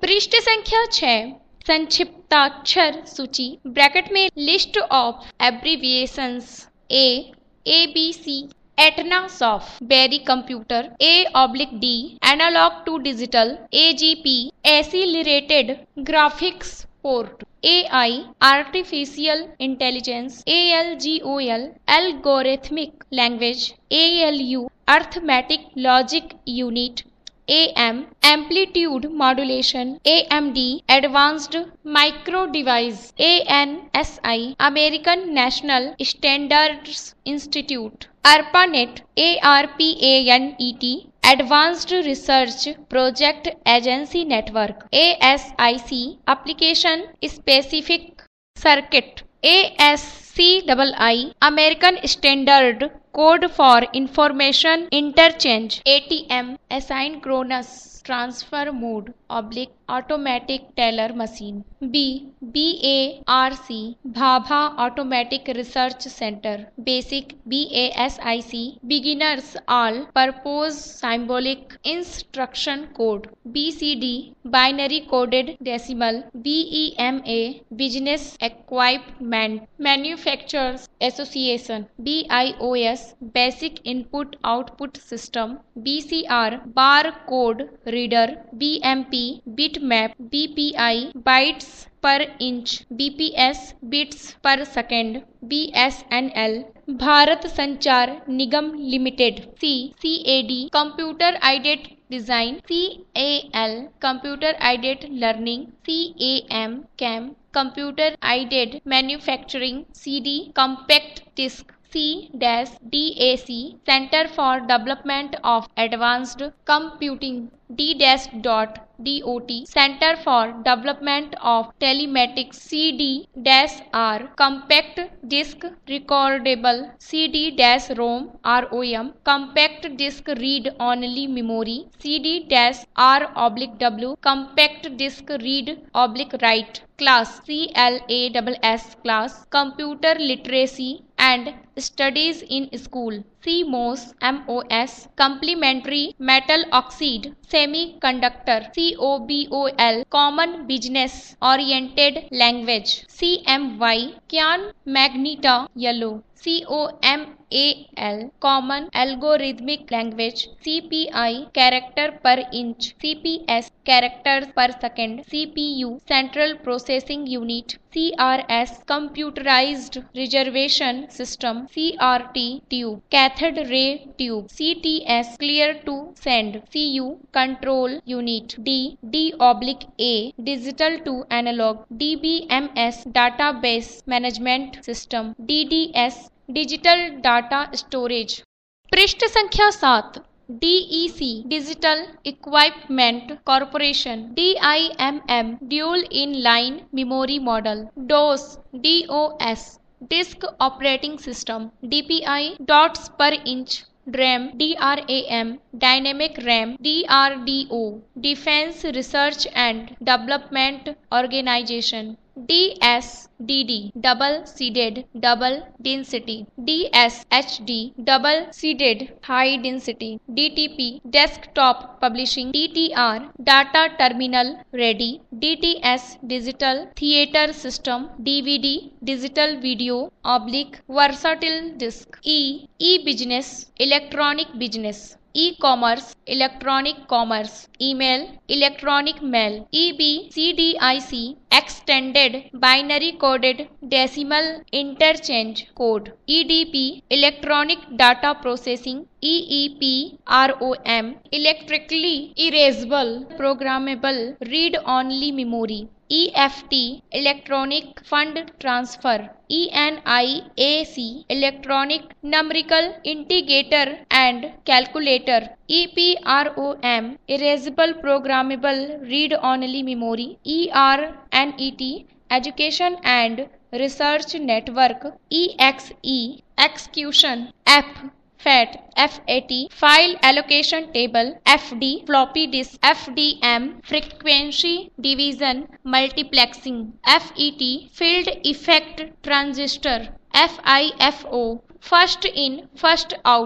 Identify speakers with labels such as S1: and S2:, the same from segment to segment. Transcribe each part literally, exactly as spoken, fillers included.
S1: पृष्ठ संख्या छह, संक्षिप्ताक्षर सूची ब्रैकेट में list of abbreviations A A B C atanasoff berry computer A oblique D analog to digital A G P accelerated graphics port A I artificial intelligence A L G O L algorithmic language A L U arithmetic logic unit A M amplitude modulation A M D advanced micro device A N S I American National Standards Institute ARPANET A R P A N E T Advanced Research Project Agency Network A S I C Application Specific Circuit A S C I I American Standard Code for Information Interchange A T M Asynchronous Transfer Mode oblique Automatic Teller Machine B B A R C Bhabha Automatic Research Center Basic B A S I C Beginners All Purpose Symbolic Instruction Code B C D Binary Coded Decimal B E M A Business Equipment Manufacturers Association B I O S Basic Input Output System B C R Barcode Reader B M P Bitmap B P I Bytes per inch B P S Bits per second B S N L Bharat Sanchar Nigam limited C C A D Computer Aided Design C A L Computer Aided Learning C A M C A M Computer Aided Manufacturing C D Compact Disc C D A C Center for Development of Advanced Computing D dot dot Center for Development of Telematics C D R Compact Disc Recordable C D ROM R O M Compact Disc Read Only Memory C D R oblique W Compact Disc Read oblique Write Class C L A S S Class Computer Literacy and Studies in School C M O S M O S Complementary Metal Oxide Semiconductor C O B O L Common Business Oriented Language C M Y Cyan Magenta Yellow C O M A L Common Algorithmic Language C P I Character per inch C P S Characters per second C P U Central Processing Unit C R S Computerized Reservation System C R T Tube Cathode Ray Tube C T S Clear to Send C U Control Unit D D oblique A Digital to Analog D B M S Database Management System D D S digital data storage. पृष्ठ संख्या सात D E C digital equipment corporation D I M M dual in line memory model DOS D O S disk operating system D P I dots per inch RAM D R A M dynamic RAM D R D O defence research and development organisation D S D D double sided double density D S H D double sided high density D T P desktop publishing D T R data terminal ready D T S digital theatre system D V D digital video oblique versatile disc E e business electronic business e commerce electronic commerce email electronic mail E B C D I C extended binary coded decimal interchange code E D P electronic data processing E E P R O M electrically erasable programmable read only memory E F T electronic fund transfer E N I A C electronic numerical integrator and calculator E P R O M erasable programmable read only memory E R N E T education and research network E X E execution F FAT F A T File Allocation Table F D Floppy Disk F D M Frequency Division Multiplexing F E T Field Effect Transistor F I F O First In First Out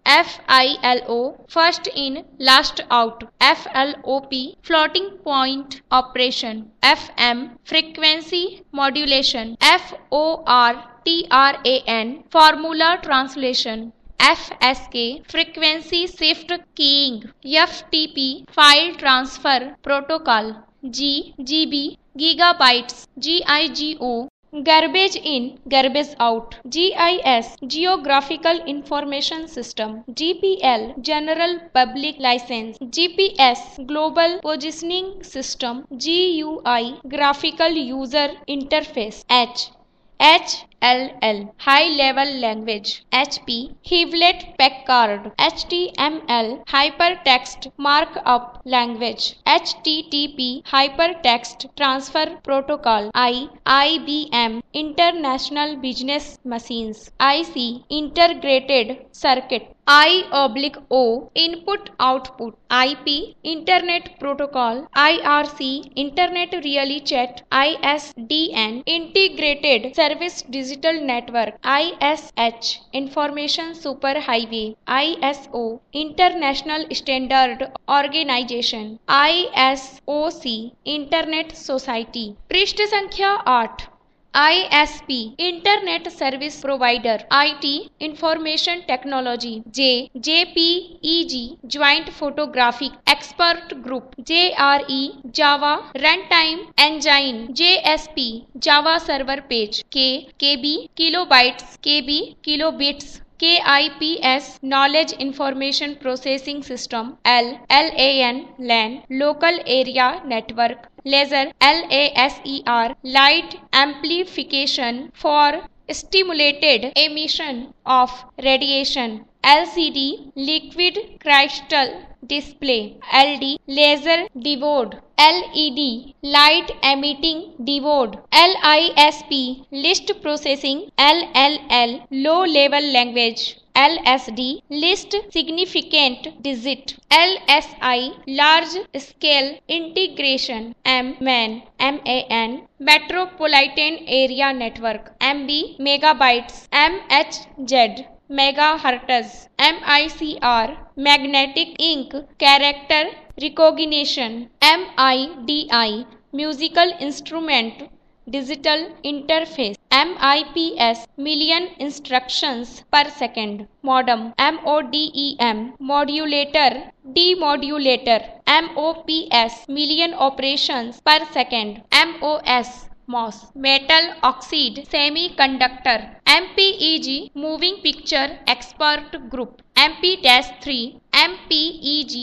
S1: F I L O first in last out, F L O P floating point operation, F M frequency modulation, F O R T R A N formula translation, F S K frequency shift keying, F T P file transfer protocol, G G B gigabytes, G I G O garbage in garbage out, G I S geographical information system, G P L general public license, G P S global positioning system, G U I graphical user interface, H H L L high level language, H P Hewlett Packard H T M L hypertext markup language, H T T P hypertext transfer protocol, I I B M International Business Machines, I C integrated circuit, I oblique O input output, I P Internet Protocol, I R C Internet Really Chat, I S D N Integrated Service Digital Network, I S H Information Superhighway, I S O International Standard Organization, I S O C Internet Society। पृष्ठ संख्या आठ। I S P internet service provider, I T information technology, J J P E G joint photographic expert group, J R E java run time engine, J S P java server page, K K B kilobytes, K B kilobits, K I P S Knowledge Information Processing System, L L A N LAN Local Area Network, Laser L A S E R Light Amplification for Stimulated Emission of Radiation, L C D Liquid Crystal Display, L D Laser Diode, L E D Light Emitting Diode, L I S P List Processing, L L L Low Level Language, L S D List Significant Digit, L S I Large Scale Integration, M MAN M A N Metropolitan Area Network, M B Megabytes, M H Z Megahertz, M I C R Magnetic Ink Character Recognition, M I D I Musical Instrument Digital Interface, M I P S Million Instructions per Second, Modem, M O D E M Modulator Demodulator, M O P S Million Operations per Second, M O S M O S Metal Oxide Semiconductor, M P E G Moving Picture Expert Group, M P three, M P E G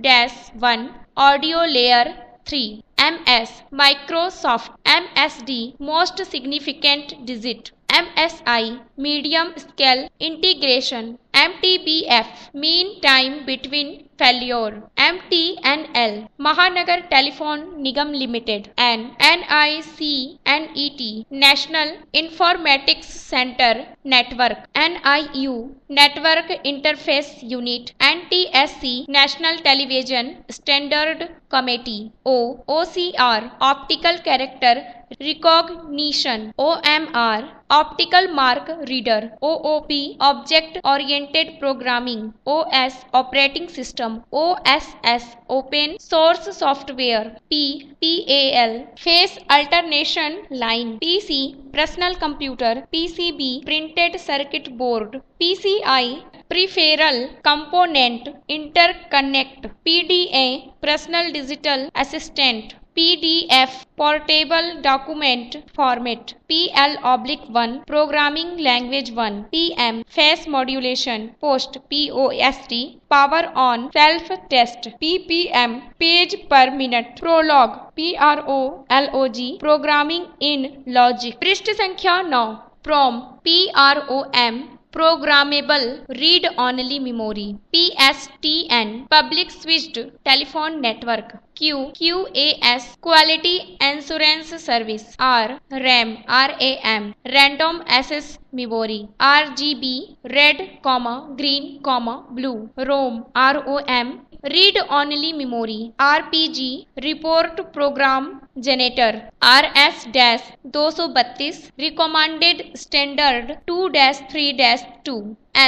S1: one Audio Layer three, M S Microsoft, M S D Most Significant Digit, M S I Medium Scale Integration, M T B F Mean Time Between Failure, M T N L Mahanagar Telephone Nigam Limited, N N I C N E T National Informatics Center Network, N I U Network Interface Unit, N T S C National Television Standard Committee, O O C R Optical Character Recognition, O M R Optical Mark Reader, O O P Object Oriented Programming, O S Operating System, O S S Open Source Software, P P A L Phase Alternation Line, P C Personal Computer, P C B Printed Circuit Board, P C I Peripheral Component Interconnect, P D A Personal Digital Assistant, P D F Portable Document Format, P L oblique one Programming Language one, P M Phase Modulation Post, P O S T Power On Self Test, P P M Page Per Minute Prologue, P R O L O G Programming in Logic। पृष्ठ संख्या नौ। Prom P R O M Programmable Read Only Memory, P S T N Public Switched Telephone Network, Q Q A S Quality Assurance Service, R RAM R A M Random Access Memory, R G B Red, Green, Blue, ROM R O M Read Only Memory, R P G Report Program Generator, R S two thirty-two Recommended Standard two dash three dash two, S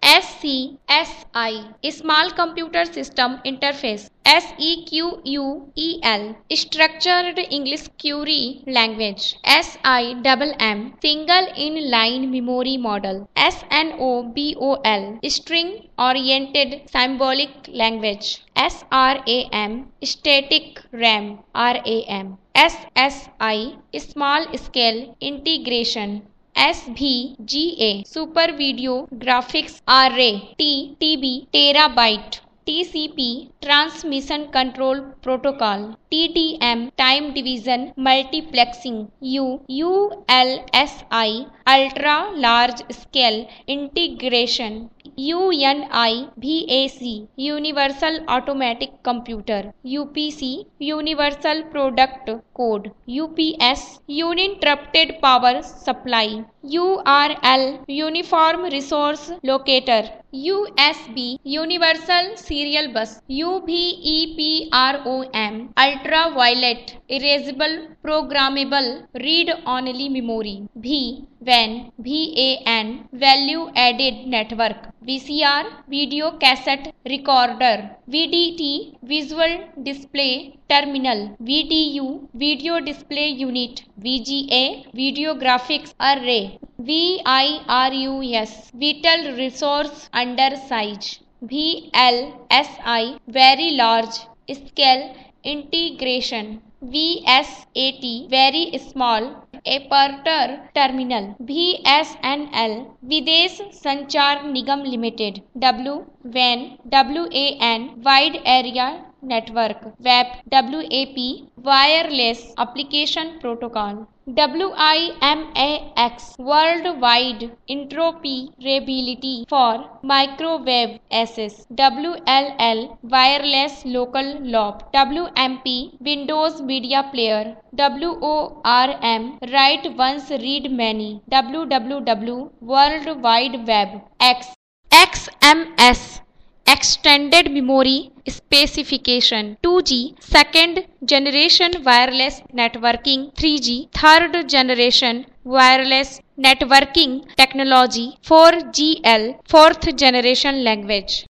S1: S C S I Small Computer System Interface S E Q U E L Structured English Query Language S I M M Single Inline Memory Model S N O B O L String Oriented Symbolic Language S R A M Static RAM R A M S S I Small Scale Integration S V G A Super Video Graphics Array T T B Terabyte T C P Transmission Control Protocol T D M Time Division Multiplexing U U L S I Ultra Large Scale Integration U N I V A C Universal Automatic Computer U P C Universal Product Code U P S Uninterrupted Power Supply U R L Uniform Resource Locator U S B Universal Serial Bus U V E P R O M Ultraviolet Erasable Programmable Read Only Memory V W A N V A N Value Added Network V C R Video Cassette Recorder V D T Visual Display Terminal V D U Video Display Unit V G A Video Graphics Array V I R U S Vital Resource Undersize V L S I Very Large Scale Integration V S A T Very Small Aperture Terminal V S N L Videsh Sanchar Nigam limited W W A N W A N Wide Area Network Web W A P Wireless Application Protocol W I M A X Worldwide Interoperability for Microwave Access W L L Wireless Local Loop W M P Windows Media Player W O R M Write Once Read Many W W W World Wide Web X X M S Extended Memory Specification two G Second Generation Wireless Networking three G Third Generation Wireless Networking Technology four G L Fourth Generation Language